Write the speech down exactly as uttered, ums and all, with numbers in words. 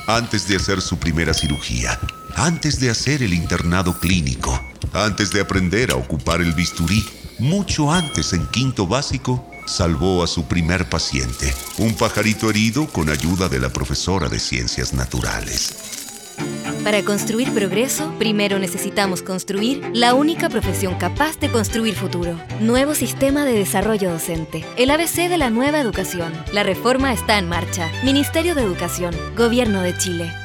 antes de hacer su primera cirugía, antes de hacer el internado clínico, antes de aprender a ocupar el bisturí, mucho antes en quinto básico, salvó a su primer paciente, un pajarito herido con ayuda de la profesora de ciencias naturales. Para construir progreso, primero necesitamos construir la única profesión capaz de construir futuro. Nuevo sistema de desarrollo docente. El A B C de la nueva educación. La reforma está en marcha. Ministerio de Educación. Gobierno de Chile.